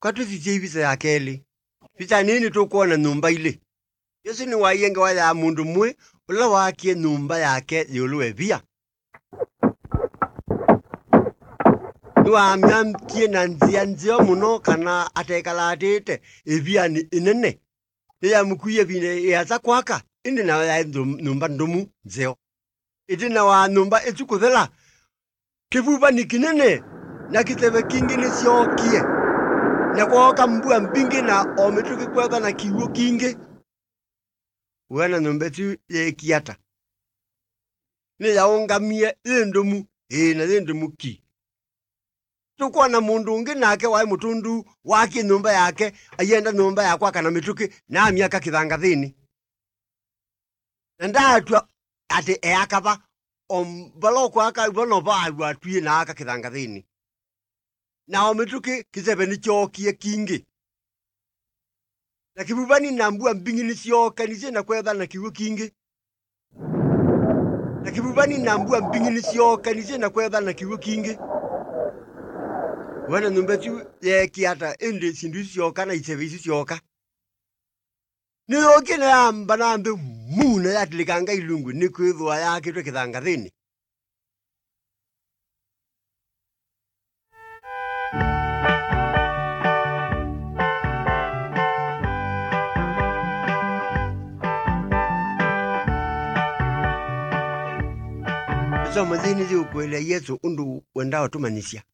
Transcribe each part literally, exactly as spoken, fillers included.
Kwa tusitie visa ya keli. Visa nini tukuona nyumba ile. Yesu ni wayenge wa ya mundu mwe ula wakie nyumba yake yuluwe via. Nwa mnyamkie na nzia nzio muno kana atekala atete evia ni inene. Ya mkuye vine ya za kwaka indi na ya nyumba ndumu nzio. Iti na wa nyumba etukuthela kivuva ni kinene na kitebe kingi ni siokie na kwa kambua mbingi na ometuki kweka na kiwo kingi wana nyumba tu ye kiata ni ya ongamie ndumu e na ndumu ki tukwa na mundu ungi nake wa mutundu waki nyumba yake ayenda nyumba yakwa kana mituki na miaka kithanga thini ndatwa ati eakaba ombalo kwa aka bono ba atwie na aka kithanga thini na omituki kisebe ni chokie kingi na kibubani nambua mbingi ni sioka ni na kwetha na kiwo kingi na kibubani nambua mbingi ni sioka ni na kwetha na kiwo kingi wana nyumba tu ye kiata ende sindu sioka na isebe sioka ni yoki na amba na ambe muna ya tilikanga ilungu ni kwethwa yake twe kithanga thini so mazini zi ukwele Yesu undu wendao tumanisia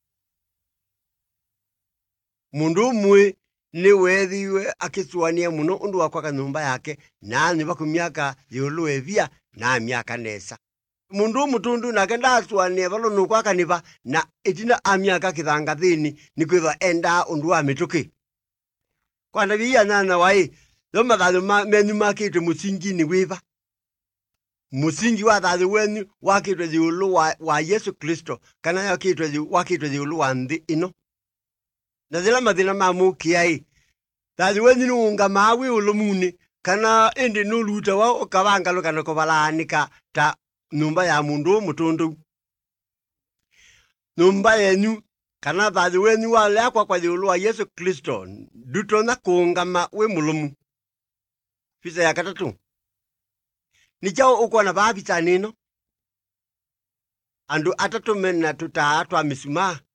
mundu mwe ni wethiwe akiswania muno undu wakwaka nyumba yake na ni bakumiaka yuluwe via na miaka nesa mundu mutundu na kenda aswanie balo nukwaka niba na itina amiaka kithanga thini ni kwitha enda undu wa mituki kwa ndabia nana wai thoma thalo menu makete musingi ni wiva musingi wa thalo wenu wakitwe yulu wa, wa Yesu Kristo kana yakitwe wakitwe yulu wa ndi ino na zila mathina mamukia i thalo wenu nunga mawi ulumuni kana indi nuluta wa ukabanga kana kubalanika ta nyumba ya mundu mutundu nyumba yenu kana thalo wenu wale akwa kwa yulu wa Yesu Kristo dutona kuungama we mulumu fisa ya katatu ni chao uko na babita nino andu atatu mena tuta atwa misuma